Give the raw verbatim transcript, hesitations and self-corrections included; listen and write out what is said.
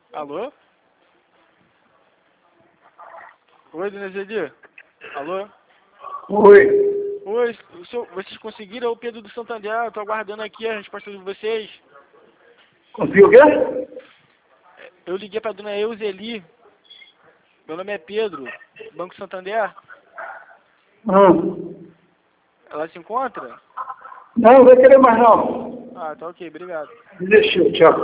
Alô? Oi, dona Zedi? Alô? Oi. Oi, o senhor, vocês conseguiram o Pedro do Santander? Eu tô aguardando aqui a resposta de vocês. Conseguiu o quê? Eu liguei pra dona Euseli. Meu nome é Pedro, Banco Santander. Hum. Ela se encontra? Não, não vai querer mais não. Ah, tá ok, obrigado. Desistiu, tchau.